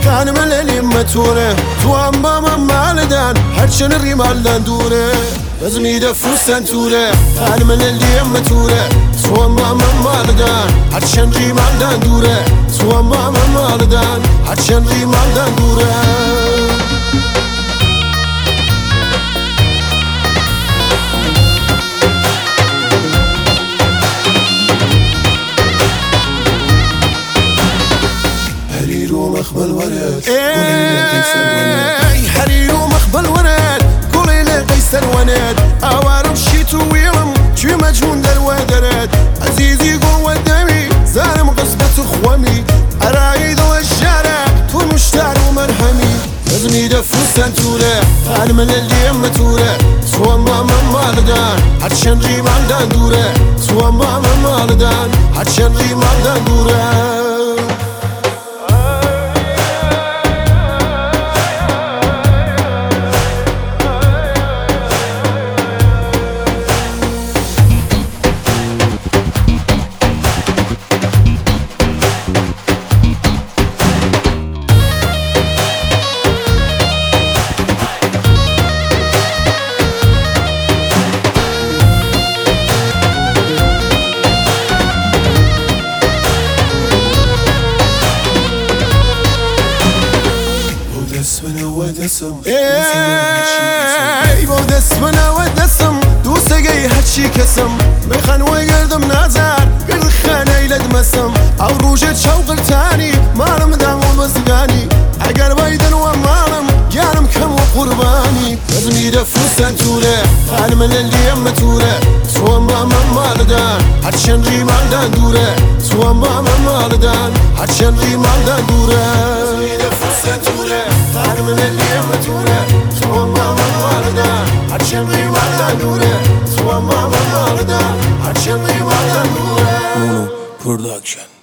خانم الالیم توره تو هم با من مالدن هرچن ریمالدن دوره بزمی دفوسن توره خانم الالیم توره تو هم با من مالدن هرچن ریمالدن دوره تو هم با من مالدن هرچن ریمالدن دوره حرير ومخبل ورد حرير ومخبل ورد قولي لي قيسر وناد اوارم شيتو ويلم شي مجنون درود عزيزي قوة دمي زارم قصبة خوامي ارايد والشارع تو مشتار ومرحمي لازمي دفوسن توره خانم الاليم توره سوى ماما مالدان هرشن ريمالدان دوره سوى ماما مالدان هرشن ريمالدان دوره دست من ودسم دوسه گی هرچی کسم بخن و گردم نظر گرد خانه ایلد مسم او روژت شوق تانی مالم دم و بزگانی اگر بایدن و مالم گرم کم و قربانی لازمی دفوسن توره خانم الالیم توره تو هم با من مالدن هرچن ریمالدن دوره تو هم با من مالدن هرچن ریمالدن دوره لازمی دفوسن توره خانم الالیم توره تو هم با من مالدن هرچن ریمالدن دوره تو هم با من مالدن هرچن ریمالدن دوره Mono Production.